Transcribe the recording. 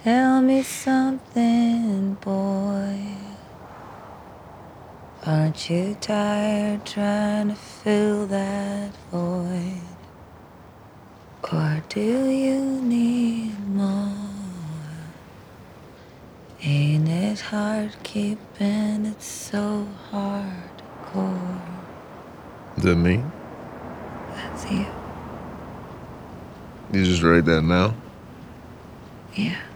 Tell me something, boy. Aren't you tired trying to fill that void? Or do you need more? Ain't it hard keeping it so hardcore? Is that me? That's you. You just write that now? Yeah.